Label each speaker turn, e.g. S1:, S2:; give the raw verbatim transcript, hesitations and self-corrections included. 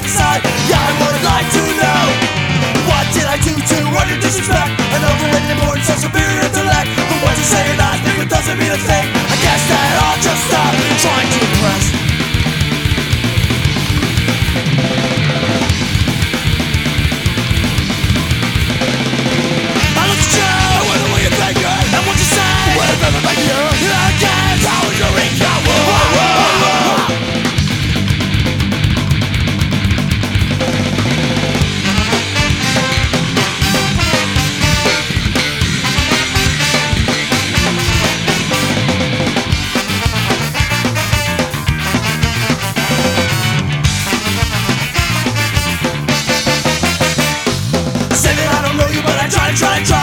S1: side. Yeah, I would like to know, what did I do to earn your disrespect? An overrated importance of superior intellect. But what you say you're not different doesn't mean a thing. I guess that I'll just stop trying to impress. I look at you with the way you think it, and what you say will never make me hurt. I can't tell you're in coward. Try, try